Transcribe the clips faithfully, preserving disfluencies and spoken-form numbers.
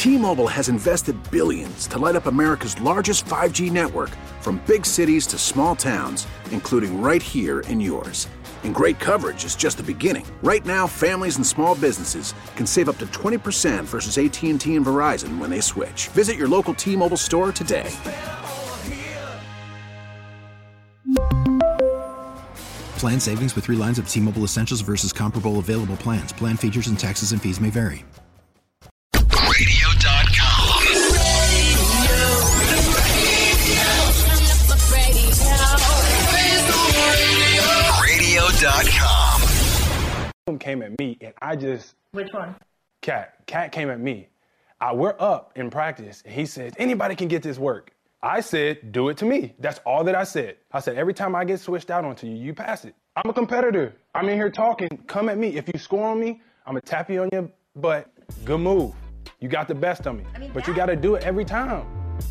T-Mobile has invested billions to light up America's largest five G network, from big cities to small towns, including right here in yours. And great coverage is just the beginning. Right now, families and small businesses can save up to twenty percent versus A T and T and Verizon when they switch. Visit your local T-Mobile store today. Plan savings with three lines of T-Mobile Essentials versus comparable available plans. Plan features and taxes and fees may vary. radio dot com. radio dot com. Came at me, and I just... Which one? Cat. Cat came at me. I, we're up in practice, and he says, anybody can get this work. I said, do it to me. That's all that I said. I said, every time I get switched out onto you, you pass it. I'm a competitor. I'm in here talking. Come at me. If you score on me, I'm going to tap you on your butt. Good move. You got the best of me. I mean, but that- you got to do it every time.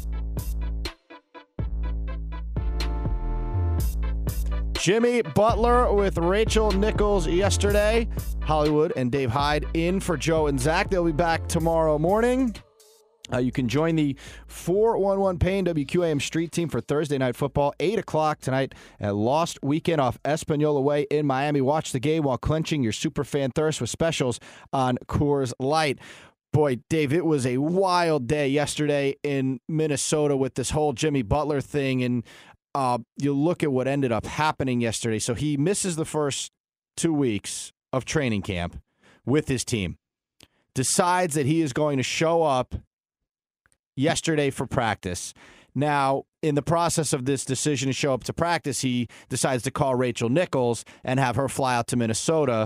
Jimmy Butler with Rachel Nichols yesterday. Hollywood and Dave Hyde in for Joe and Zach. They'll be back tomorrow morning. Uh, you can join the four one one Payne W Q A M Street Team for Thursday Night Football, eight o'clock tonight at Lost Weekend off Espanola Way in Miami. Watch the game while quenching your superfan thirst with specials on Coors Light. Boy, Dave, it was a wild day yesterday in Minnesota with this whole Jimmy Butler thing, and uh, you look at what ended up happening yesterday. So he misses the first two weeks of training camp with his team, decides that he is going to show up yesterday for practice. Now, in the process of this decision to show up to practice, he decides to call Rachel Nichols and have her fly out to Minnesota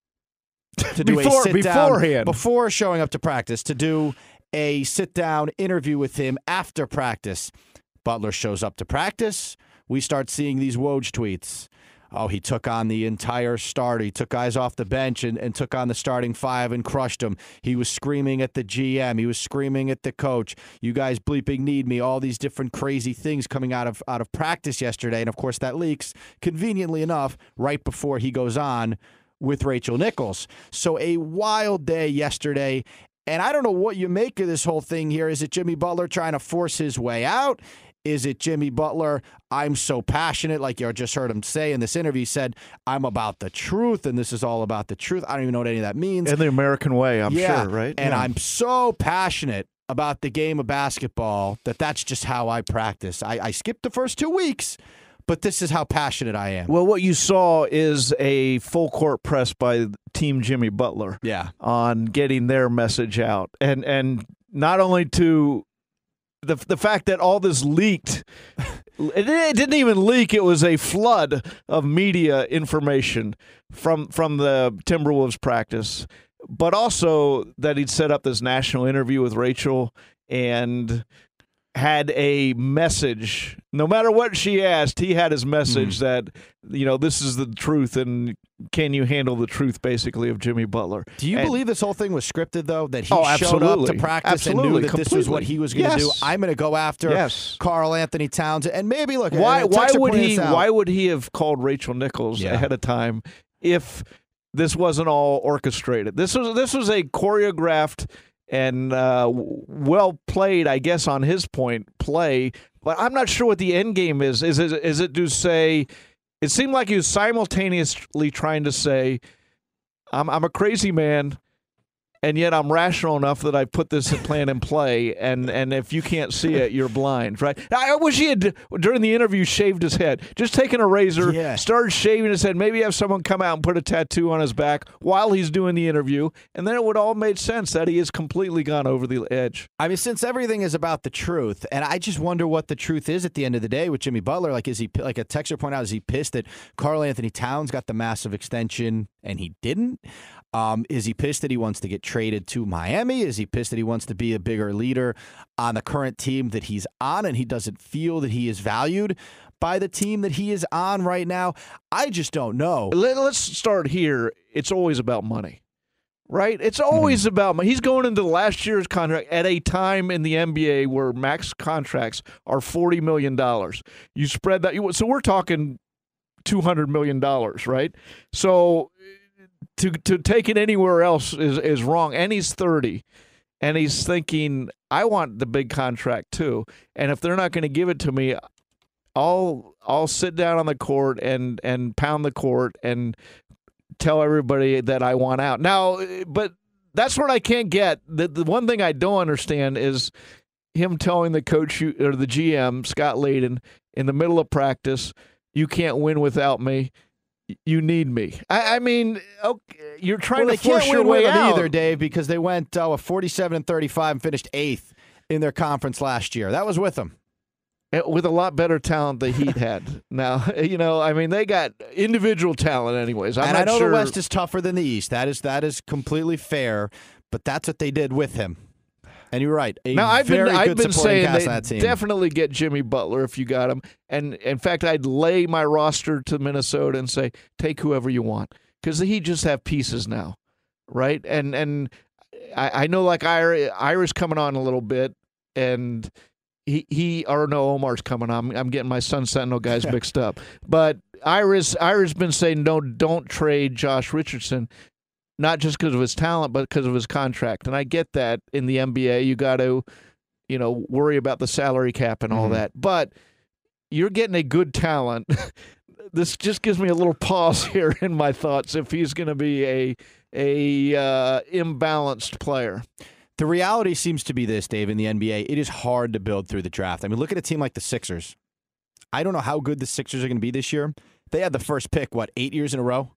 to do Before, a sit-down beforehand. before showing up to practice, to do a sit-down interview with him after practice. Butler shows up to practice. We start seeing these Woj tweets. Oh, he took on the entire starter. He took guys off the bench and, and took on the starting five and crushed them. He was screaming at the G M. He was screaming at the coach. You guys bleeping need me. All these different crazy things coming out of out of practice yesterday. And, of course, that leaks, conveniently enough, right before he goes on with Rachel Nichols. So a wild day yesterday. And I don't know what you make of this whole thing here. Is it Jimmy Butler trying to force his way out? Is it Jimmy Butler, I'm so passionate, like you just heard him say in this interview? He said, I'm about the truth, and this is all about the truth. I don't even know what any of that means. In the American way, I'm yeah, sure, right? And yeah. I'm so passionate about the game of basketball that that's just how I practice. I, I skipped the first two weeks, but this is how passionate I am. Well, what you saw is a full court press by Team Jimmy Butler yeah. on getting their message out. And and not only to the the fact that all this leaked, it, it didn't even leak, it was a flood of media information from from the Timberwolves practice, but also that he'd set up this national interview with Rachel and had a message. No matter what she asked, he had his message mm. that, you know, this is the truth, and can you handle the truth, basically, of Jimmy Butler. Do you and, believe this whole thing was scripted, though, that he oh, showed up to practice absolutely. and knew that Completely. this was what he was going to yes. do? I'm going to go after yes. Karl Anthony Towns, and maybe, look, why, why would he out, Why would he have called Rachel Nichols yeah. ahead of time if this wasn't all orchestrated? This was, this was a choreographed and uh, well played, I guess, on his point, play. But I'm not sure what the end game is. Is it, is it to say, it seemed like he was simultaneously trying to say, I'm, I'm a crazy man, and yet I'm rational enough that I put this plan in play, and, and if you can't see it, you're blind, right? I wish he had, during the interview, shaved his head. Just taken a razor, yeah. started shaving his head, maybe have someone come out and put a tattoo on his back while he's doing the interview, and then it would all made sense that he has completely gone over the edge. I mean, since everything is about the truth, and I just wonder what the truth is at the end of the day with Jimmy Butler. Like, is he, like a texter pointed out, is he pissed that Karl Anthony Towns got the massive extension and he didn't? Um, is he pissed that he wants to get traded to Miami? Is he pissed that he wants to be a bigger leader on the current team that he's on and he doesn't feel that he is valued by the team that he is on right now? I just don't know. Let's start here. It's always about money, right? It's always mm-hmm. about money. He's going into last year's contract at a time in the N B A where max contracts are forty million dollars. You spread that. So we're talking two hundred million dollars, right? So To to take it anywhere else is, is wrong. And he's thirty. and he's thinking, I want the big contract too. And if they're not going to give it to me, I'll I'll sit down on the court and and pound the court and tell everybody that I want out. Now, but that's what I can't get. The, the one thing I don't understand is him telling the coach or the G M, Scott Layden, in the middle of practice, you can't win without me. You need me. I, I mean, okay, you're trying well, to force your win way with them out either, Dave, because they went uh, forty-seven and thirty-five and finished eighth in their conference last year. That was with them. With a lot better talent the Heat had. Now, you know, I mean, they got individual talent anyways. I'm and not I know sure. the West is tougher than the East. That is that is completely fair, but that's what they did with him. And you're right. A now, I've very been, I've good been supporting saying cast they on that team. definitely get Jimmy Butler if you got him. And, in fact, I'd lay my roster to Minnesota and say, take whoever you want. Because the Heat just have pieces now, right? And and I, I know, like, Ira, Ira's coming on a little bit, and he, he or no, Omar's coming on. I'm, I'm getting my Sun Sentinel guys mixed up. But Ira's, Ira's been saying, no, don't trade Josh Richardson. Not just because of his talent, but because of his contract. And I get that in the N B A. You got to, you know, worry about the salary cap and all Mm-hmm. that. But you're getting a good talent. This just gives me a little pause here in my thoughts if he's going to be a a uh, imbalanced player. The reality seems to be this, Dave, in the N B A. It is hard to build through the draft. I mean, look at a team like the Sixers. I don't know how good the Sixers are going to be this year. They had the first pick, what, eight years in a row?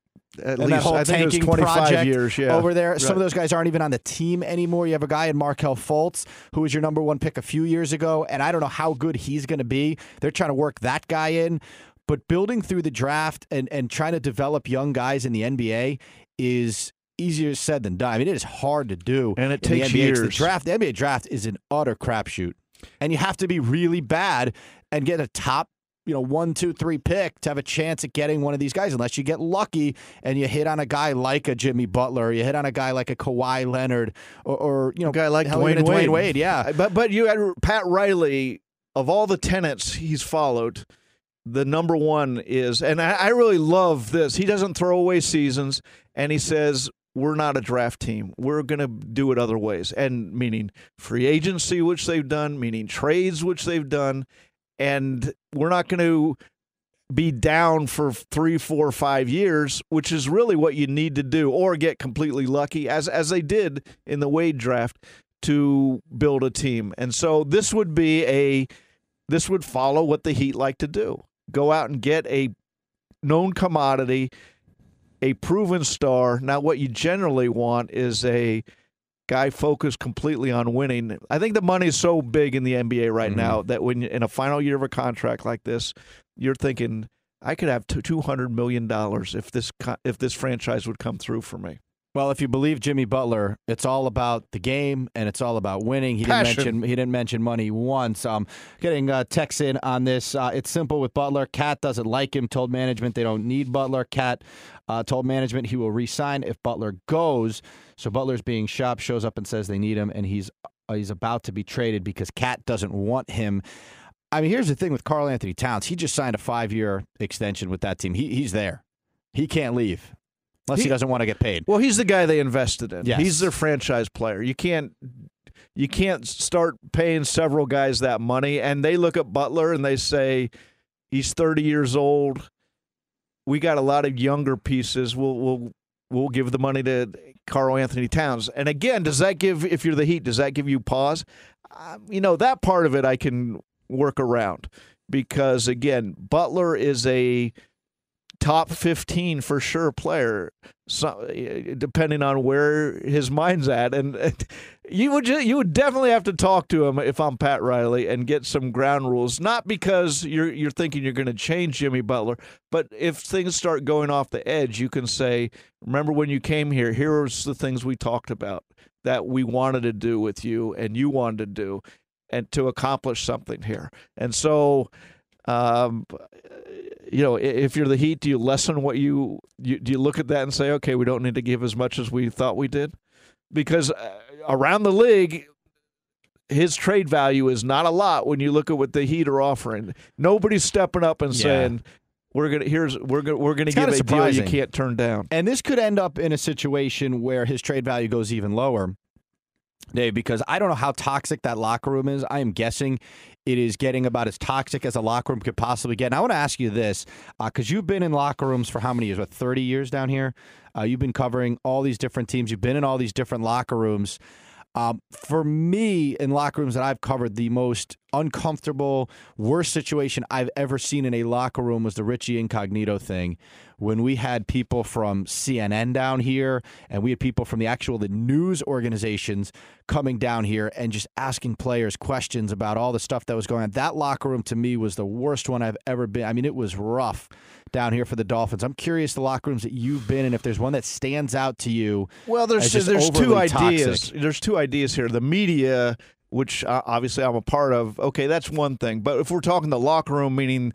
At and least that whole I think it was tanking twenty-five project years. Yeah, over there. Some right. of those guys aren't even on the team anymore. You have a guy in Markelle Fultz, who was your number one pick a few years ago, and I don't know how good he's going to be. They're trying to work that guy in. But building through the draft and, and trying to develop young guys in the N B A is easier said than done. I mean, it is hard to do. And it in the takes N B A. years. The draft, the N B A draft is an utter crapshoot. And you have to be really bad and get a top you know, one, two, three pick to have a chance at getting one of these guys, unless you get lucky and you hit on a guy like a Jimmy Butler, or you hit on a guy like a Kawhi Leonard, or, or you know, a guy like hell, Dwayne even a Wade. Dwayne Wade. Yeah, But but you had Pat Riley. Of all the tenets he's followed, the number one is, and I, I really love this. He doesn't throw away seasons, and he says, we're not a draft team. We're going to do it other ways, and meaning free agency, which they've done, meaning trades, which they've done. And we're not going to be down for three, four, five years, which is really what you need to do, or get completely lucky, as as they did in the Wade draft, to build a team. And so this would be a this would follow what the Heat like to do: go out and get a known commodity, a proven star. Now, what you generally want is a guy focused completely on winning. I think the money is so big in the N B A right mm-hmm. now that when in a final year of a contract like this, you're thinking, I could have two hundred million dollars if this if this franchise would come through for me. Well, if you believe Jimmy Butler, it's all about the game and it's all about winning. He Passion. didn't mention he didn't mention money once. Um, getting uh, texts in on this. Uh, it's simple with Butler. Cat doesn't like him. Told management they don't need Butler. Cat uh, told management he will re-sign if Butler goes. So Butler's being shopped. Shows up and says they need him, and he's uh, he's about to be traded because Cat doesn't want him. I mean, here's the thing with Karl Anthony Towns. He just signed a five-year extension with that team. He he's there. He can't leave. Unless he, he doesn't want to get paid. Well, he's the guy they invested in. Yes. He's their franchise player. You can't you can't start paying several guys that money. And they look at Butler and they say, he's thirty years old. We got a lot of younger pieces. We'll we'll we'll give the money to Karl Anthony Towns. And again, does that give, if you're the Heat, does that give you pause? Um, you know, that part of it I can work around because again, Butler is a top fifteen for sure player, so, depending on where his mind's at. And you would just, you would definitely have to talk to him if I'm Pat Riley and get some ground rules. Not because you're you're thinking you're going to change Jimmy Butler, but if things start going off the edge, you can say, remember when you came here, here's the things we talked about that we wanted to do with you and you wanted to do and to accomplish something here. And so um you know, if you're the Heat, do you lessen what you, you do you look at that and say, okay, we don't need to give as much as we thought we did? Because uh, around the league, his trade value is not a lot when you look at what the Heat are offering. Nobody's stepping up and yeah. saying, we're gonna here's we're gonna we're gonna it's give a surprising. deal you can't turn down. And this could end up in a situation where his trade value goes even lower. Dave, because I don't know how toxic that locker room is. I am guessing it is getting about as toxic as a locker room could possibly get. And I want to ask you this, because uh, you've been in locker rooms for how many years? What, thirty years down here? Uh, you've been covering all these different teams. You've been in all these different locker rooms. Um, for me, in locker rooms that I've covered, the most uncomfortable, worst situation I've ever seen in a locker room was the Richie Incognito thing. When we had people from C N N down here, and we had people from the actual the news organizations coming down here and just asking players questions about all the stuff that was going on. That locker room, to me, was the worst one I've ever been. I mean, it was rough down here for the Dolphins. I'm curious the locker rooms that you've been in, if there's one that stands out to you. Well, there's as there's two ideas. Toxic. There's two ideas here. The media, which uh, obviously I'm a part of. Okay, that's one thing. But if we're talking the locker room, meaning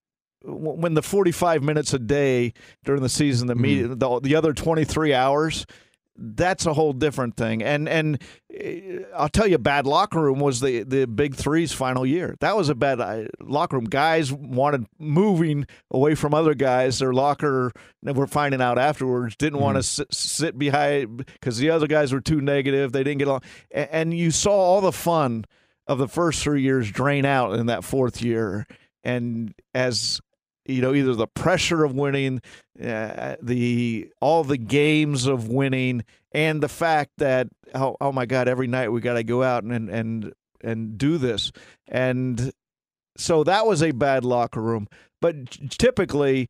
when the forty-five minutes a day during the season, the media, mm. the, the other twenty-three hours, that's a whole different thing. And and I'll tell you, bad locker room was the, the Big Three's final year. That was a bad uh, locker room. Guys wanted moving away from other guys. Their locker, and we're finding out afterwards, didn't mm. want to sit, sit behind because the other guys were too negative. They didn't get along. And, and you saw all the fun of the first three years drain out in that fourth year. And as you know, either the pressure of winning, uh, the all the games of winning, and the fact that oh, oh my God, every night we got to go out and and and do this, and so that was a bad locker room. But typically,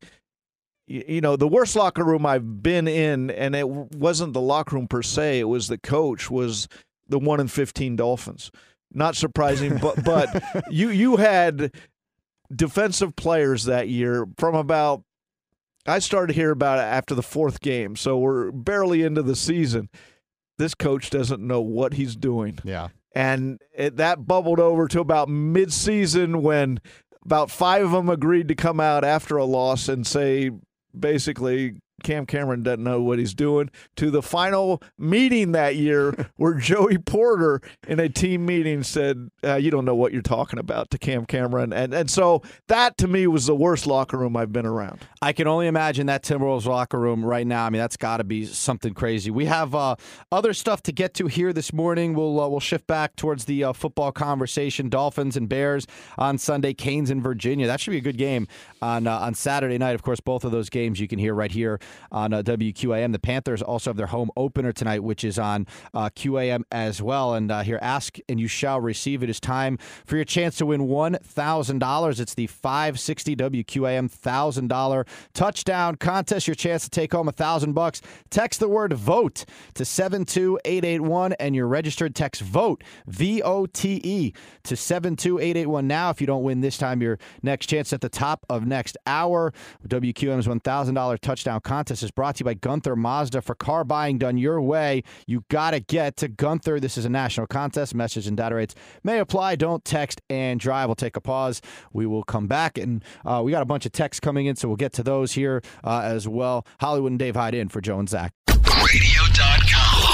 you know, the worst locker room I've been in, and it wasn't the locker room per se; it was the coach. Was the one in fifteen Dolphins. Not surprising, but but you you had defensive players that year from about, I started to hear about it after the fourth game, so we're barely into the season. This coach doesn't know what he's doing. Yeah. And it, that bubbled over to about mid-season when about five of them agreed to come out after a loss and say, basically, Cam Cameron doesn't know what he's doing, to the final meeting that year where Joey Porter in a team meeting said, uh, you don't know what you're talking about, to Cam Cameron. And and so that, to me, was the worst locker room I've been around. I can only imagine that Timberwolves locker room right now. I mean, that's got to be something crazy. We have uh, other stuff to get to here this morning. We'll uh, we'll shift back towards the uh, football conversation. Dolphins and Bears on Sunday, Canes and Virginia. That should be a good game on, uh, on Saturday night. Of course, both of those games you can hear right here on uh, W Q A M. The Panthers also have their home opener tonight, which is on uh, Q A M as well. And uh, here, ask and you shall receive. It is time for your chance to win one thousand dollars. It's the five sixty W Q A M one thousand dollars touchdown contest. Your chance to take home one thousand bucks. Text the word VOTE to seven two eight eight one and your registered text VOTE, V O T E, to seven two eight eight one now. If you don't win this time, your next chance at the top of next hour. W Q M's one thousand dollars touchdown contest is brought to you by Gunther Mazda. For car buying done your way, you got to get to Gunther. This is a national contest. Message and data rates may apply. Don't text and drive. We'll take a pause. We will come back, and uh, we got a bunch of texts coming in, so we'll get to those here uh, as well. Hollywood and Dave Hyde in for Joe and Zach. radio dot com.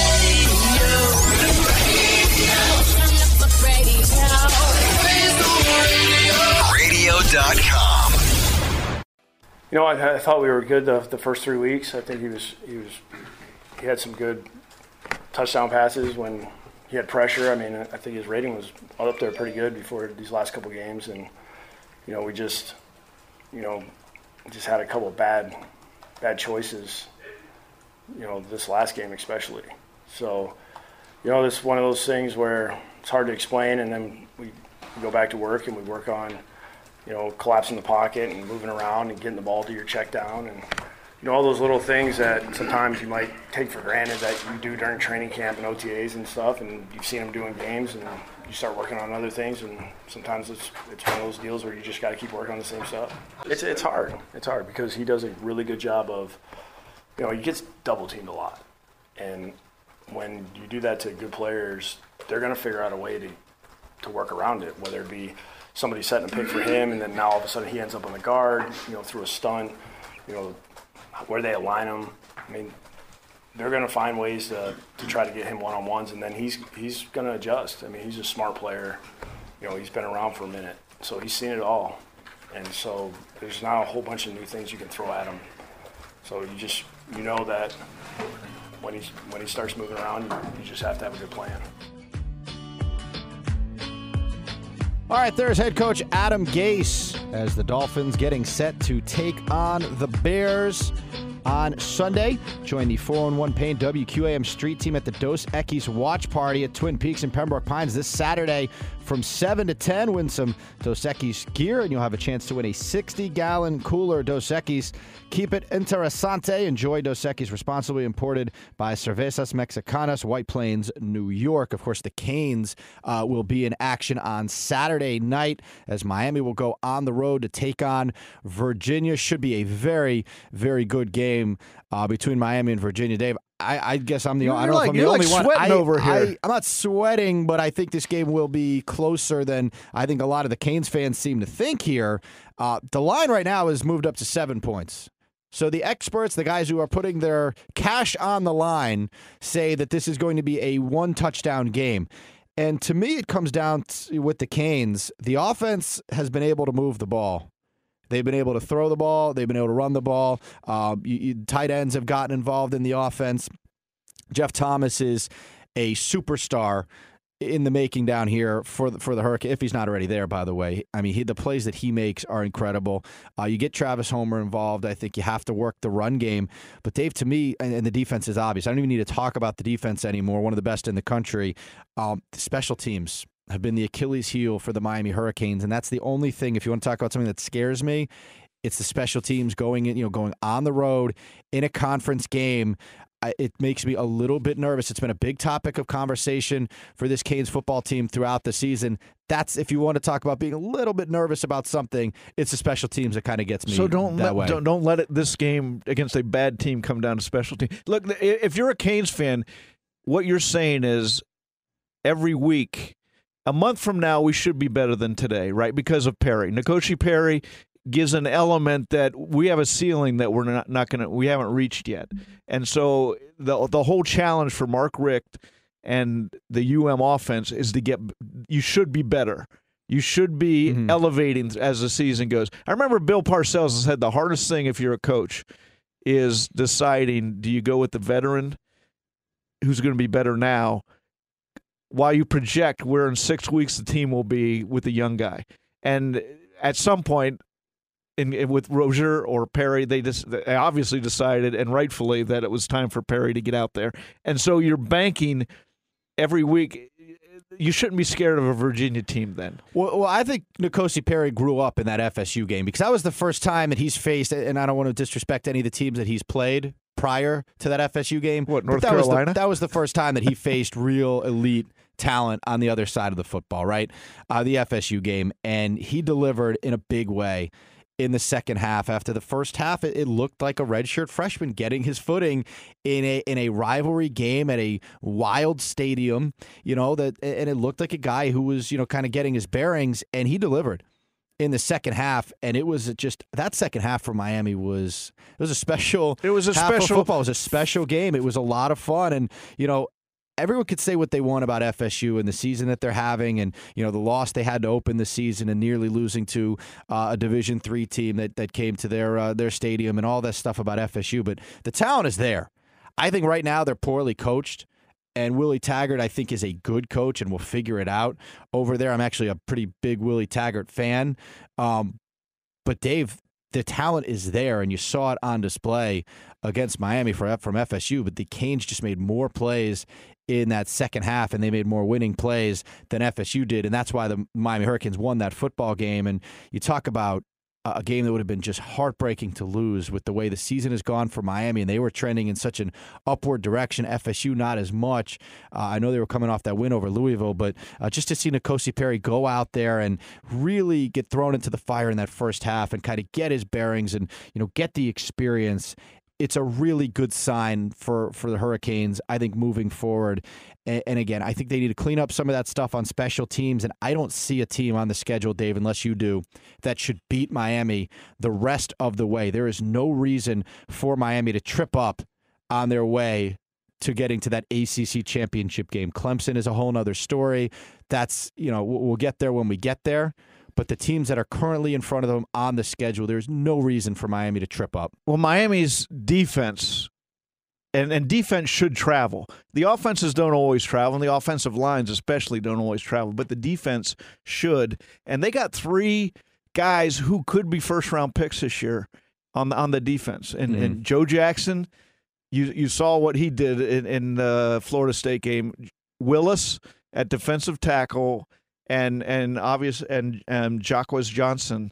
radio dot com. You know, I, I thought we were good the, the first three weeks. I think he was he was he had some good touchdown passes when he had pressure. I mean, I think his rating was up there pretty good before these last couple games, and you know, we just you know just had a couple of bad bad choices. You know, this last game especially. So, you know, this is one of those things where it's hard to explain, and then we, we go back to work and we work on, you know, collapsing the pocket and moving around and getting the ball to your check down, and you know, all those little things that sometimes you might take for granted that you do during training camp and O T As and stuff, and you've seen them doing games, and you start working on other things, and sometimes it's it's one of those deals where you just got to keep working on the same stuff. It's it's hard. It's hard because he does a really good job of, you know, he gets double teamed a lot, and when you do that to good players, they're going to figure out a way to to work around it, whether it be somebody setting a pick for him, and then now all of a sudden he ends up on the guard, you know, through a stunt, you know, where they align him. I mean, they're going to find ways to, to try to get him one-on-ones, and then he's he's going to adjust. I mean, he's a smart player. You know, he's been around for a minute, so he's seen it all. And so there's now a whole bunch of new things you can throw at him. So you just, you know that when he's when he starts moving around, you, you just have to have a good plan. All right, there's head coach Adam Gase as the Dolphins getting set to take on the Bears on Sunday. Join the four oh one Pain W Q A M Street Team at the Dos Equis Watch Party at Twin Peaks and Pembroke Pines this Saturday from seven to ten. Win some Dos Equis gear, and you'll have a chance to win a sixty-gallon cooler Dos Equis. Keep it interesante. Enjoy Dos Equis, responsibly imported by Cervezas Mexicanas, White Plains, New York. Of course, the Canes uh, will be in action on Saturday night as Miami will go on the road to take on Virginia. Should be a very, very good game uh, between Miami and Virginia. Dave, I, I guess I'm the You're I don't like, know if I'm you're the like only one. sweating I, over here. I, I'm not sweating, but I think this game will be closer than I think a lot of the Canes fans seem to think here. Uh, the line right now is moved up to seven points. So the experts, the guys who are putting their cash on the line, say that this is going to be a one-touchdown game. And to me, it comes down to, with the Canes, the offense has been able to move the ball. They've been able to throw the ball. They've been able to run the ball. Um, you, you, tight ends have gotten involved in the offense. Jeff Thomas is a superstar in the making down here for the, for the Hurricane, if he's not already there, by the way. I mean, he, the plays that he makes are incredible. Uh, you get Travis Homer involved. I think you have to work the run game. But, Dave, to me, and, and the defense is obvious. I don't even need to talk about the defense anymore, one of the best in the country. Um, the special teams have been the Achilles heel for the Miami Hurricanes, and that's the only thing, if you want to talk about something that scares me, it's the special teams going in, you know, going on the road in a conference game. It makes me a little bit nervous. It's been a big topic of conversation for this Canes football team throughout the season. That's, if you want to talk about being a little bit nervous about something, it's the special teams that kind of gets me so don't that let, way. Don't, don't let it, this game against a bad team come down to special teams. Look, if you're a Canes fan, what you're saying is every week, a month from now, we should be better than today, right? Because of Perry. N'Kosi Perry gives an element that we have a ceiling that we're not, not going to, we haven't reached yet. And so the the whole challenge for Mark Richt and the U M offense is to get, you should be better. You should be mm-hmm. elevating as the season goes. I remember Bill Parcells said the hardest thing if you're a coach is deciding, do you go with the veteran who's going to be better now while you project where in six weeks the team will be with the young guy. And at some point, In, in, with Rozier or Perry, they just they obviously decided, and rightfully, that it was time for Perry to get out there. And so you're banking every week. You shouldn't be scared of a Virginia team then. Well, well I think N'Kosi Perry grew up in that F S U game because that was the first time that he's faced, and I don't want to disrespect any of the teams that he's played prior to that F S U game. What, North that Carolina? Was the, that was the first time that he faced real elite talent on the other side of the football, right? Uh, the F S U game, and he delivered in a big way in the second half. After the first half, it, it looked like a redshirt freshman getting his footing in a in a rivalry game at a wild stadium, you know, that and it looked like a guy who was, you know, kind of getting his bearings, and he delivered in the second half. And it was just, that second half for Miami was, it was a special It was a half special of football. It was a special game. It was a lot of fun. And, you know, everyone could say what they want about F S U and the season that they're having, and you know the loss they had to open the season and nearly losing to uh, a Division three team that that came to their uh, their stadium and all that stuff about F S U. But the talent is there. I think right now they're poorly coached, and Willie Taggart I think is a good coach and will figure it out over there. I'm actually a pretty big Willie Taggart fan, um, but Dave, the talent is there, and you saw it on display against Miami for, from F S U, but the Canes just made more plays in that second half, and they made more winning plays than F S U did, and that's why the Miami Hurricanes won that football game. And you talk about a game that would have been just heartbreaking to lose with the way the season has gone for Miami, and they were trending in such an upward direction. F S U not as much. Uh, I know they were coming off that win over Louisville, but uh, just to see N'Kosi Perry go out there and really get thrown into the fire in that first half and kind of get his bearings and you know get the experience, it's a really good sign for, for the Hurricanes, I think, moving forward. And, and again, I think they need to clean up some of that stuff on special teams, and I don't see a team on the schedule, Dave, unless you do, that should beat Miami the rest of the way. There is no reason for Miami to trip up on their way to getting to that A C C championship game. Clemson is a whole nother story. That's, you know, we'll get there when we get there. But the teams that are currently in front of them on the schedule, there's no reason for Miami to trip up. Well, Miami's defense And, and defense should travel. The offenses don't always travel, and the offensive lines especially don't always travel, but the defense should. And they got three guys who could be first-round picks this year on the, on the defense. And, mm-hmm. and Joe Jackson, you you saw what he did in, in the Florida State game. Willis at defensive tackle, and and obvious and um, Jacquez Johnson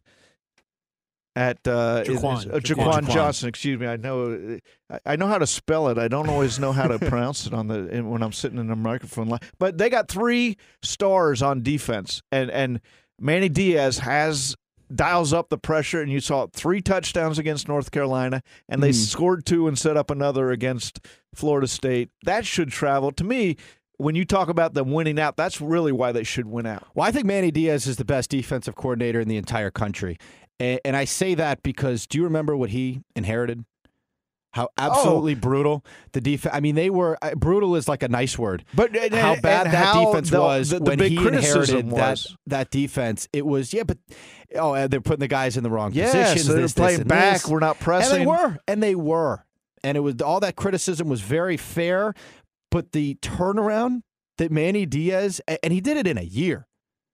at uh, Jaquan. Is, uh, Jaquan, Jaquan Johnson. Excuse me. I know I know how to spell it. I don't always know how to pronounce it on the in, when I'm sitting in a microphone. But they got three stars on defense, and and Manny Diaz has dials up the pressure. And you saw three touchdowns against North Carolina, and they mm. scored two and set up another against Florida State. That should travel to me. When you talk about them winning out, that's really why they should win out. Well, I think Manny Diaz is the best defensive coordinator in the entire country. And, and I say that because do you remember what he inherited? How absolutely oh. brutal the defense. I mean, they were uh, brutal is like a nice word. But and, how bad and that how defense the, was the, the when big he criticism inherited was. that that defense. It was yeah, but oh, they're putting the guys in the wrong yes, positions. They're this, playing this, back. This. We're not pressing. And they were, and they were, and it was all that criticism was very fair. But the turnaround that Manny Diaz, and he did it in a year.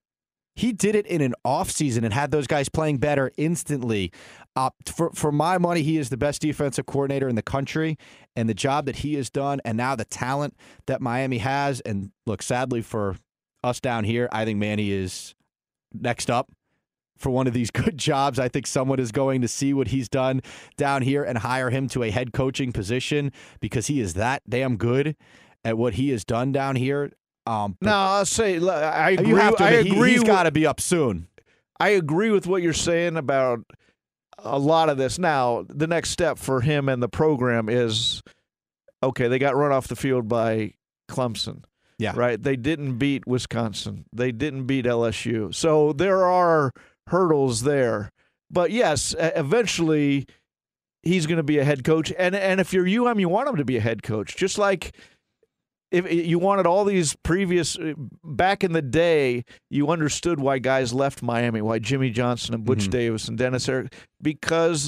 He did it in an offseason and had those guys playing better instantly. Uh, for, for my money, he is the best defensive coordinator in the country, and the job that he has done, and now the talent that Miami has. And look, sadly for us down here, I think Manny is next up for one of these good jobs. I think someone is going to see what he's done down here and hire him to a head coaching position because he is that damn good at what he has done down here. Um, no, I'll say I agree. You have to, I agree. He, he's got to be up soon. I agree with what you're saying about a lot of this. Now, the next step for him and the program is, okay, they got run off the field by Clemson. Yeah. Right? They didn't beat Wisconsin. They didn't beat L S U. So there are hurdles there. But, yes, eventually he's going to be a head coach. And, and if you're U M, you want him to be a head coach, just like – if you wanted all these previous – back in the day, you understood why guys left Miami, why Jimmy Johnson and Butch mm-hmm. Davis and Dennis Eric, because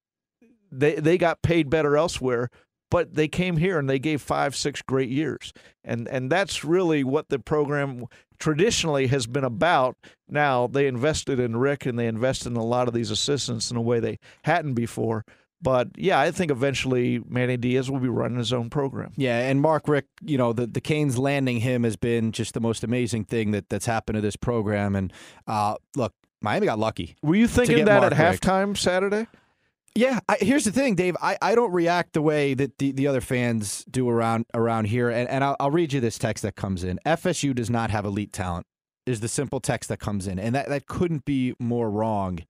they they got paid better elsewhere, but they came here and they gave five, six great years. And and that's really what the program traditionally has been about. Now, they invested in Rick and they invested in a lot of these assistants in a way they hadn't before. But, yeah, I think eventually Manny Diaz will be running his own program. Yeah, and Mark Richt, you know, the, the Canes landing him has been just the most amazing thing that, that's happened to this program. And, uh, look, Miami got lucky. Were you thinking that Mark at Richt. halftime Saturday? Yeah, I, here's the thing, Dave. I, I don't react the way that the, the other fans do around around here. And, and I'll, I'll read you this text that comes in. F S U does not have elite talent is the simple text that comes in. And that, that couldn't be more wrong.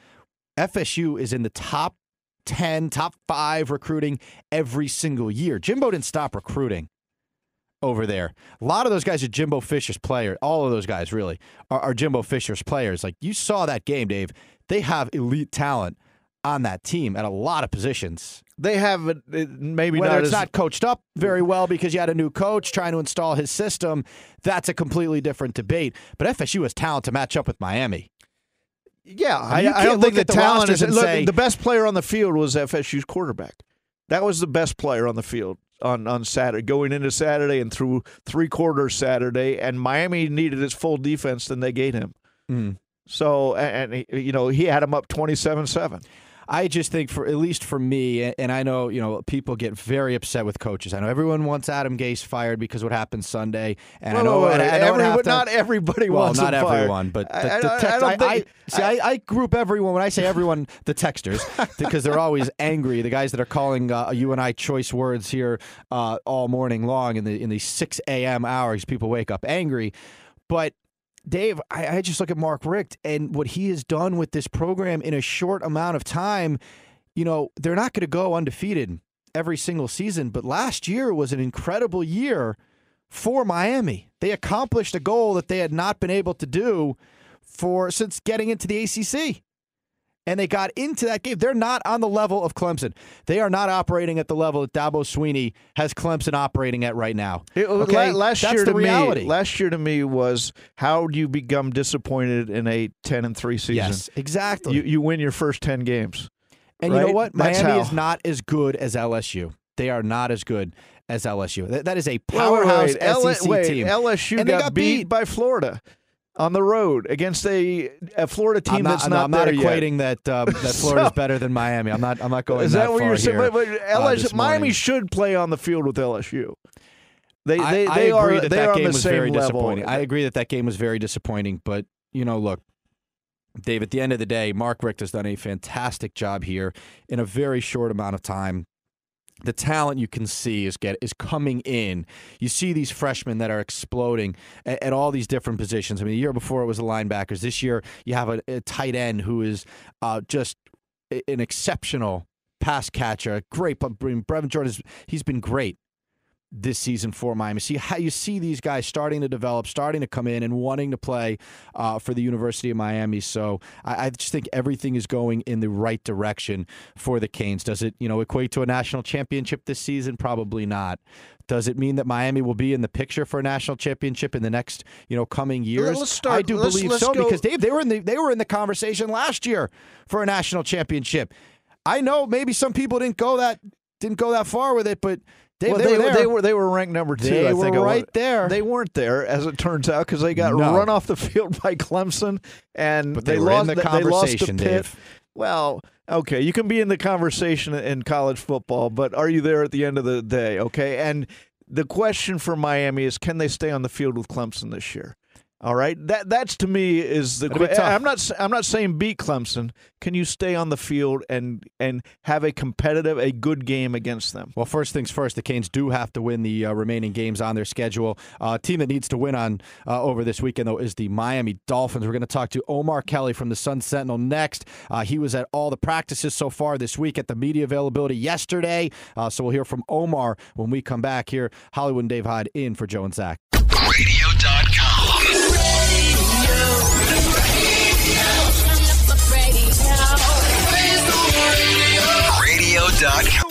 F S U is in the top ten, top five recruiting every single year. Jimbo didn't stop recruiting over there. A lot of those guys are Jimbo Fisher's players. All of those guys, really, are, are Jimbo Fisher's players. Like, you saw that game, Dave. They have elite talent on that team at a lot of positions. They have it, it maybe Whether not it's as, not coached up very well because you had a new coach trying to install his system, that's a completely different debate. But F S U has talent to match up with Miami. Yeah, I, I don't think the, the talent is. and Look, say, the best player on the field was F S U's quarterback. That was the best player on the field on, on Saturday, going into Saturday and through three quarters Saturday. And Miami needed his full defense, then they gave him. Mm. So, and, and you know, he had him up twenty-seven seven. I just think, for at least for me, and I know, you know, people get very upset with coaches. I know everyone wants Adam Gase fired because what happened Sunday, and well, I know, well, and I, I don't every, have to, not everybody well, wants not him fired. everyone, but the, I, the I, text, I, don't I, think, I, see, I, I group everyone. When I say everyone, the texters, because they're always angry. The guys that are calling uh, you and I choice words here uh, all morning long in the in the six a.m. hours, people wake up angry, but. Dave, I, I just look at Mark Richt and what he has done with this program in a short amount of time. You know, they're not going to go undefeated every single season, but last year was an incredible year for Miami. They accomplished a goal that they had not been able to do for since getting into the A C C. And they got into that game. They're not on the level of Clemson. They are not operating at the level that Dabo Swinney has Clemson operating at right now. It, okay? Last That's year the to reality. me, last year to me was how do you become disappointed in a ten and three season? Yes, exactly. You you win your first ten games. And right? you know what? That's Miami how. is not as good as L S U. they are not as good as L S U. That, that is a Wait, powerhouse wait, wait. L- S E C wait, team. L S U and got, they got beat beat by Florida on the road against a, a Florida team I'm not, that's I'm not, not there equating yet. that um, that Florida's So- better than Miami. I'm not. I'm not going Is that, that what far you're saying? here, But, but L S U, uh, this Miami morning. should play on the field with L S U. They I, they, I they agree are that they that are game on the was same very level. disappointing. I agree that that game was very disappointing. But you know, look, Dave. At the end of the day, Mark Richt has done a fantastic job here in a very short amount of time. The talent you can see is get is coming in. You see these freshmen that are exploding at, at all these different positions. I mean, the year before it was the linebackers. This year you have a, a tight end who is uh, just a, an exceptional pass catcher. Great, but Brevin Jordan is, he's been great this season for Miami. See how you see these guys starting to develop, starting to come in and wanting to play uh, for the University of Miami. So I, I just think everything is going in the right direction for the Canes. Does it, you know, equate to a national championship this season? Probably not. Does it mean that Miami will be in the picture for a national championship in the next, you know, coming years? Let's start- I do let's- believe let's so go- because Dave, they were in the they were in the conversation last year for a national championship. I know maybe some people didn't go that didn't go that far with it, but They, well, they, they, were there. they were they were ranked number two. They I were think it was. right there. They weren't there, as it turns out, because they got No. run off the field by Clemson, and But they were lost. in the they lost to conversation, Pitt. Dave. Well, okay, you can be in the conversation in college football, but are you there at the end of the day? Okay, and the question for Miami is, can they stay on the field with Clemson this year? All right, that that's to me is the. It'll be que- tough. I'm not. I'm not saying beat Clemson. Can you stay on the field and and have a competitive, a good game against them? Well, first things first, the Canes do have to win the uh, remaining games on their schedule. A uh, team that needs to win on uh, over this weekend, though, is the Miami Dolphins. We're going to talk to Omar Kelly from the Sun Sentinel next. Uh, he was at all the practices so far this week at the media availability yesterday. Uh, so we'll hear from Omar when we come back here. Hollywood and Dave Hyde in for Joe and Zach. radio dot com. radio dot com.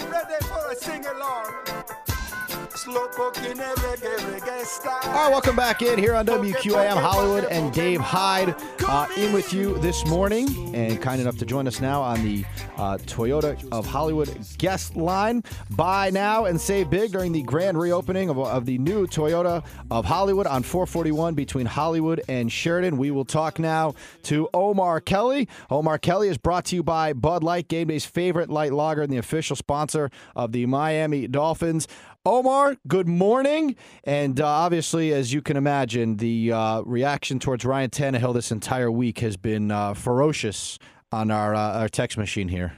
All right, welcome back in here on W Q A M. Hollywood and Dave Hyde uh, in with you this morning, and kind enough to join us now on the uh, Toyota of Hollywood guest line. Buy now and save big during the grand reopening of, of the new Toyota of Hollywood on four forty-one between Hollywood and Sheridan. We will talk now to Omar Kelly. Omar Kelly is brought to you by Bud Light, Game Day's favorite light lager and the official sponsor of the Miami Dolphins. Omar, good morning. And uh, obviously, as you can imagine, the uh, reaction towards Ryan Tannehill this entire week has been uh, ferocious on our uh, our text machine here.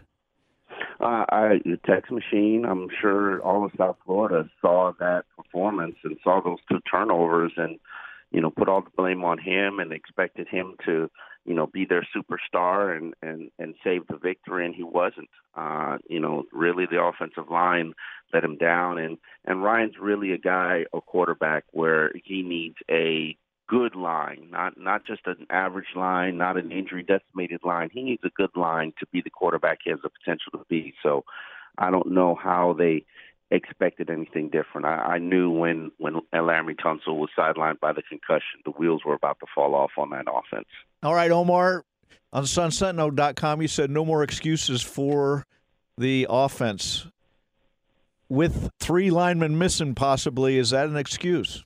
Uh, I, the text machine, I'm sure all of South Florida saw that performance and saw those two turnovers and, you know, put all the blame on him and expected him to, you know, be their superstar and, and, and save the victory, and he wasn't. Uh, you know, really the offensive line let him down, and, and Ryan's really a guy, a quarterback, where he needs a good line, not not just an average line, not an injury-decimated line. He needs a good line to be the quarterback he has the potential to be. So I don't know how they expected anything different. I, I knew when, when Laremy Tunsil was sidelined by the concussion, the wheels were about to fall off on that offense. All right, Omar, on sun sentinel dot com, you said no more excuses for the offense. With three linemen missing possibly, is that an excuse?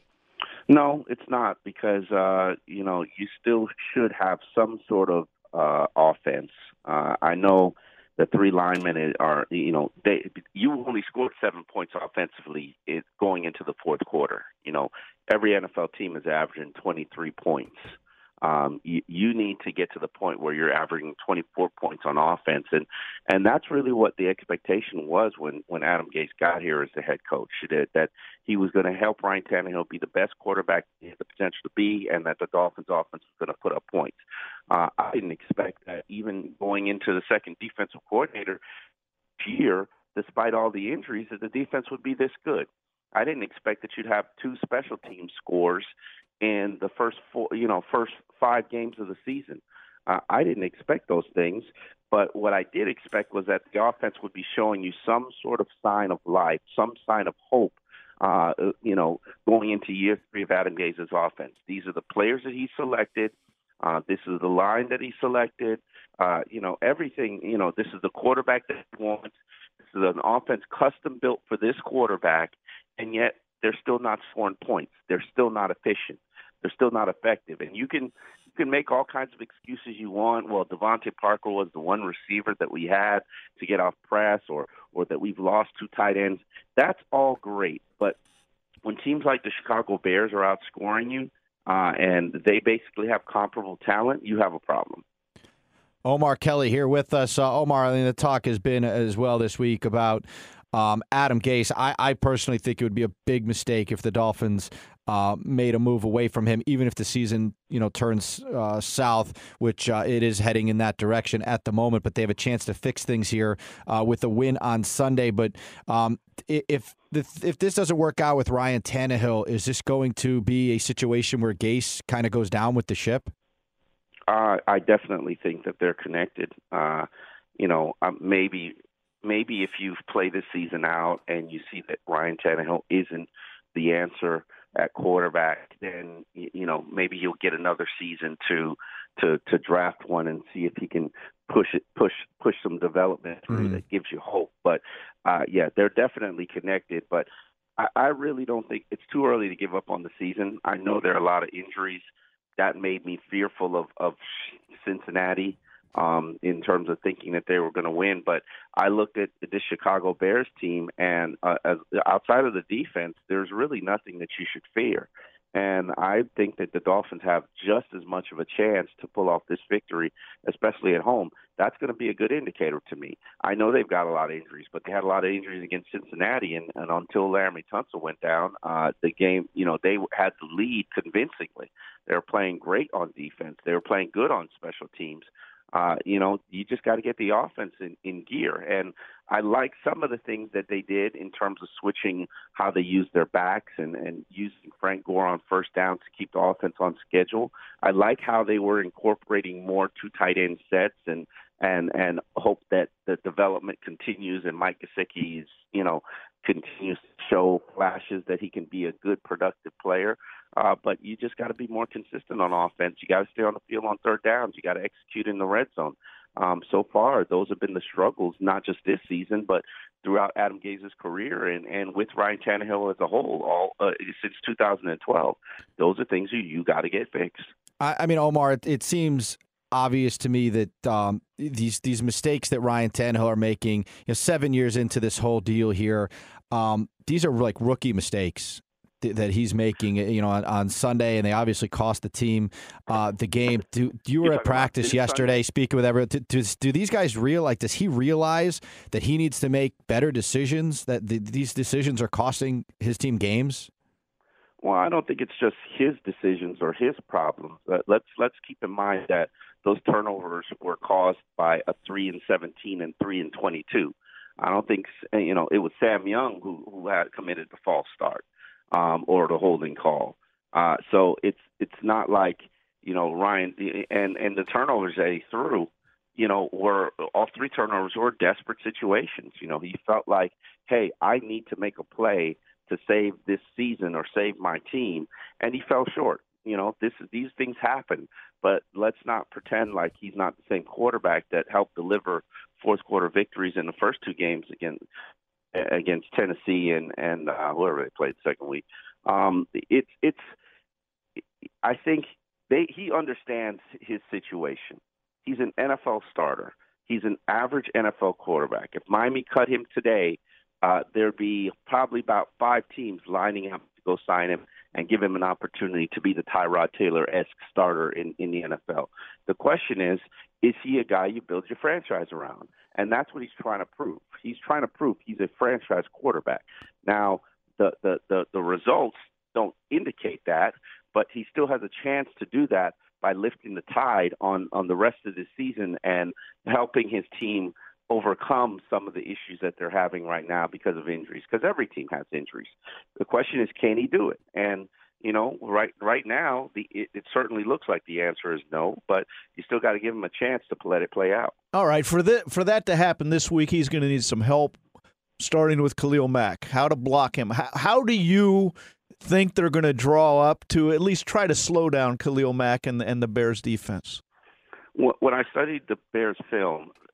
No, it's not, because, uh, you know, you still should have some sort of uh, offense. Uh, I know the three linemen are, you know, they you only scored seven points offensively it, going into the fourth quarter. You know, every N F L team is averaging twenty-three points. Um, you, you need to get to the point where you're averaging twenty-four points on offense. And, and that's really what the expectation was when, when Adam Gase got here as the head coach, that, that he was going to help Ryan Tannehill be the best quarterback he has the potential to be, and that the Dolphins offense was going to put up points. Uh, I didn't expect that even going into the second defensive coordinator year, despite all the injuries, that the defense would be this good. I didn't expect that you'd have two special team scores in the first four, you know, first five games of the season. Uh, I didn't expect those things, but what I did expect was that the offense would be showing you some sort of sign of life, some sign of hope, uh, you know, going into year three of Adam Gase's offense. These are the players that he selected. Uh, this is the line that he selected. Uh, you know, everything, you know, this is the quarterback that he wants. This an offense custom built for this quarterback, and yet they're still not scoring points. They're still not efficient. They're still not effective. And you can you can make all kinds of excuses you want. Well, Devontae Parker was the one receiver that we had to get off press, or or that we've lost two tight ends. That's all great. But when teams like the Chicago Bears are outscoring you, uh, and they basically have comparable talent, you have a problem. Omar Kelly here with us. Uh, Omar, I mean, the talk has been as well this week about um, Adam Gase. I, I personally think it would be a big mistake if the Dolphins uh, made a move away from him, even if the season, you know, turns uh, south, which uh, it is heading in that direction at the moment. But they have a chance to fix things here uh, with a win on Sunday. But um, if if this doesn't work out with Ryan Tannehill, is this going to be a situation where Gase kind of goes down with the ship? Uh, I definitely think that they're connected. Uh, you know, um, maybe maybe if you play this season out and you see that Ryan Tannehill isn't the answer at quarterback, then you know maybe you'll get another season to to to draft one and see if he can push it push push some development through mm-hmm. that gives you hope. But uh, yeah, they're definitely connected. But I, I really don't think it's too early to give up on the season. I know there are a lot of injuries. That made me fearful of, of Cincinnati um, in terms of thinking that they were going to win. But I looked at this Chicago Bears team, and uh, as, outside of the defense, there's really nothing that you should fear. And I think that the Dolphins have just as much of a chance to pull off this victory, especially at home. That's going to be a good indicator to me. I know they've got a lot of injuries, but they had a lot of injuries against Cincinnati, and, and until Laramie Tunsil went down, uh, the game, you know, they had the lead convincingly. They were playing great on defense. They were playing good on special teams. Uh, you know, you just got to get the offense in, in gear. And I like some of the things that they did in terms of switching how they used their backs and, and using Frank Gore on first down to keep the offense on schedule. I like how they were incorporating more two tight end sets and and and hope that the development continues and Mike Gesicki is, you know, continues to show flashes that he can be a good, productive player. Uh, but you just got to be more consistent on offense. You got to stay on the field on third downs. You got to execute in the red zone. Um, so far, those have been the struggles, not just this season, but throughout Adam Gase's career and, and with Ryan Tannehill as a whole, all uh, since two thousand twelve. Those are things you, you got to get fixed. I, I mean, Omar, it, it seems obvious to me that um, these these mistakes that Ryan Tannehill are making, you know, seven years into this whole deal here, um, these are like rookie mistakes that he's making, you know, on, on Sunday, and they obviously cost the team uh, the game. Do, you were at practice yesterday, Sunday? Speaking with everyone. Do, do, do these guys realize? Like, does he realize that he needs to make better decisions? That the, these decisions are costing his team games? Well, I don't think it's just his decisions or his problems. Uh, let's let's keep in mind that those turnovers were caused by a three and seventeen and three and twenty-two. I don't think you know it was Sam Young who who had committed the false start. Um, or the holding call. Uh, so it's it's not like, you know, Ryan, and, and the turnovers that he threw, you know, were all three turnovers were desperate situations. You know, he felt like, hey, I need to make a play to save this season or save my team, and he fell short. You know, this these things happen, but let's not pretend like he's not the same quarterback that helped deliver fourth quarter victories in the first two games against against Tennessee and and uh, whoever they played the second week. Um, it's it's. I think they he understands his situation. He's an N F L starter. He's an average N F L quarterback. If Miami cut him today, uh, there'd be probably about five teams lining up to go sign him and give him an opportunity to be the Tyrod Taylor-esque starter in, in the N F L. The question is, is he a guy you build your franchise around? And that's what he's trying to prove. He's trying to prove he's a franchise quarterback. Now, the, the, the, the results don't indicate that, but he still has a chance to do that by lifting the tide on, on the rest of the season and helping his team overcome some of the issues that they're having right now because of injuries, because every team has injuries. The question is, can he do it? And, you know, right right now, the, it, it certainly looks like the answer is no, but you still got to give him a chance to let it play out. All right, for, the, for that to happen this week, he's going to need some help, starting with Khalil Mack, how to block him. How, how do you think they're going to draw up to at least try to slow down Khalil Mack and, and the Bears defense? When I studied the Bears film,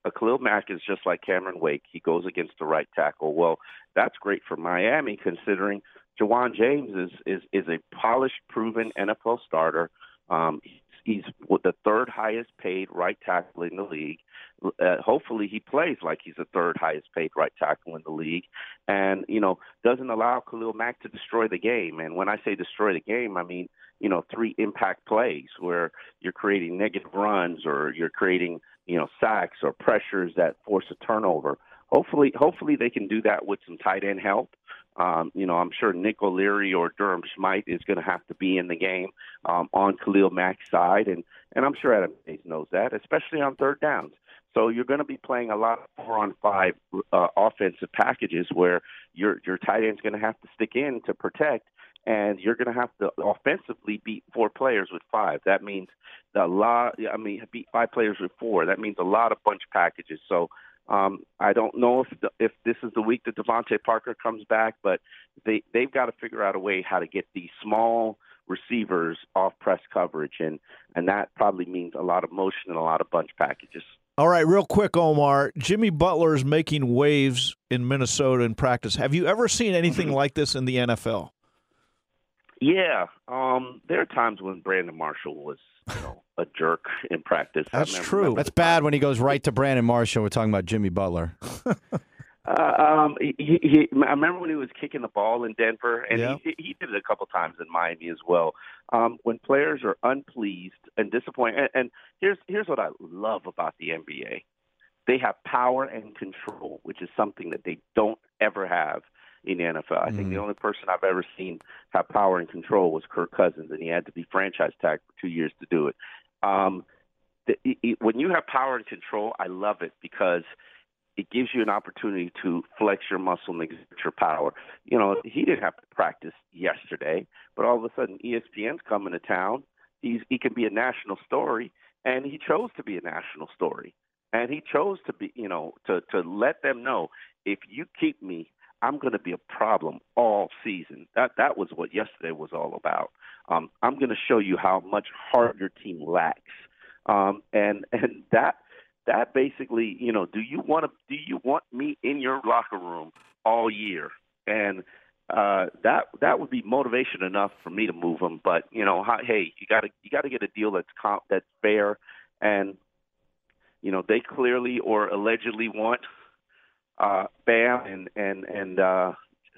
uh, Khalil Mack is just like Cameron Wake. He goes against the right tackle. Well, that's great for Miami considering Jawan James is is is a polished, proven N F L starter. Um, he's, he's the third highest paid right tackle in the league. Uh, hopefully he plays like he's the third highest paid right tackle in the league, and you know doesn't allow Khalil Mack to destroy the game. And when I say destroy the game, I mean you know three impact plays where you're creating negative runs or you're creating you know sacks or pressures that force a turnover. Hopefully, hopefully they can do that with some tight end help. Um, you know, I'm sure Nick O'Leary or Durham Smythe is going to have to be in the game um, on Khalil Mack's side, and and I'm sure Adam Gase knows that, especially on third downs. So you're going to be playing a lot of four-on-five uh, offensive packages where your your tight end's going to have to stick in to protect, and you're going to have to offensively beat four players with five. That means a lot. I mean, beat five players with four. That means a lot of bunch packages. So. Um, I don't know if the, if this is the week that Devontae Parker comes back, but they, they've got to figure out a way how to get these small receivers off press coverage, and, and that probably means a lot of motion and a lot of bunch packages. All right, real quick, Omar. Jimmy Butler is making waves in Minnesota in practice. Have you ever seen anything like this in the N F L? Yeah. Um, there are times when Brandon Marshall was you know, a jerk in practice. That's true. That's bad when he goes right to Brandon Marshall. We're talking about Jimmy Butler. uh, um, he, he, I remember when he was kicking the ball in Denver, and yeah. he, he did it a couple times in Miami as well. Um, when players are unpleased and disappointed, and, and here's here's what I love about the N B A. They have power and control, which is something that they don't ever have in the N F L. I think mm. the only person I've ever seen have power and control was Kirk Cousins, and he had to be franchise tagged for two years to do it. Um, the, it, when you have power and control, I love it because it gives you an opportunity to flex your muscle and exert your power. You know, he didn't have to practice yesterday, but all of a sudden E S P N's coming to town. He's, he can be a national story, and he chose to be a national story. And he chose to be, you know, to, to let them know, if you keep me, I'm going to be a problem all season. That that was what yesterday was all about. Um, I'm going to show you how much heart your team lacks, um, and and that that basically, you know, do you want to do you want me in your locker room all year? And uh, that that would be motivation enough for me to move him. But you know, hey, you got to you got to get a deal that's comp, that's fair, and you know they clearly or allegedly want. Uh, Bam and and and uh,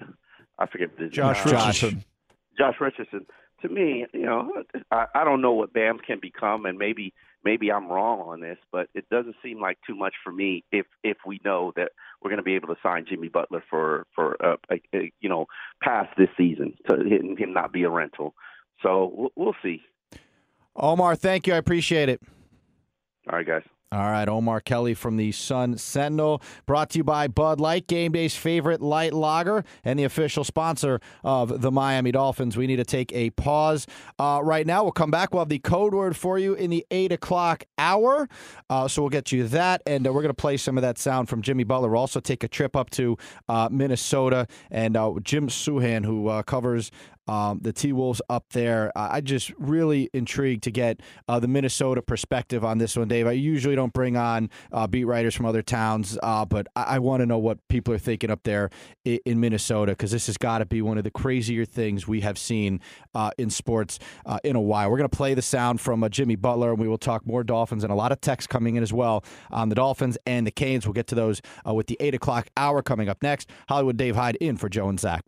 I forget his Josh name. Richardson. Josh Richardson. To me, you know, I, I don't know what Bam can become, and maybe maybe I'm wrong on this, but it doesn't seem like too much for me. If if we know that we're going to be able to sign Jimmy Butler for for uh, a, a, you know past this season, to him, him not be a rental. So we'll, we'll see. Omar, thank you. I appreciate it. All right, guys. All right, Omar Kelly from the Sun Sentinel, brought to you by Bud Light, Game Day's favorite light lager, and the official sponsor of the Miami Dolphins. We need to take a pause uh, right now. We'll come back. We'll have the code word for you in the eight o'clock hour, uh, so we'll get you that, and uh, we're going to play some of that sound from Jimmy Butler. We'll also take a trip up to uh, Minnesota, and uh, Jim Suhan, who uh, covers Um, the T-Wolves up there. Uh, I just really intrigued to get uh, the Minnesota perspective on this one, Dave. I usually don't bring on uh, beat writers from other towns, uh, but I, I want to know what people are thinking up there in, in Minnesota, because this has got to be one of the crazier things we have seen uh, in sports uh, in a while. We're going to play the sound from uh, Jimmy Butler, and we will talk more Dolphins, and a lot of texts coming in as well on the Dolphins and the Canes. We'll get to those uh, with the eight o'clock hour coming up next. Hollywood Dave Hyde in for Joe and Zach.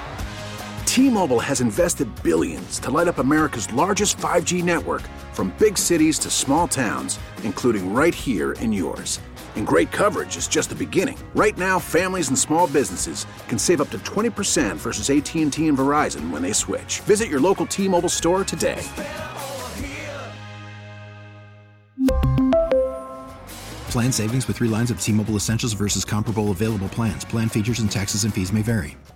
T-Mobile has invested billions to light up America's largest five G network, from big cities to small towns, including right here in yours. And great coverage is just the beginning. Right now, families and small businesses can save up to twenty percent versus A T and T and Verizon when they switch. Visit your local T-Mobile store today. Plan savings with three lines of T-Mobile Essentials versus comparable available plans. Plan features and taxes and fees may vary.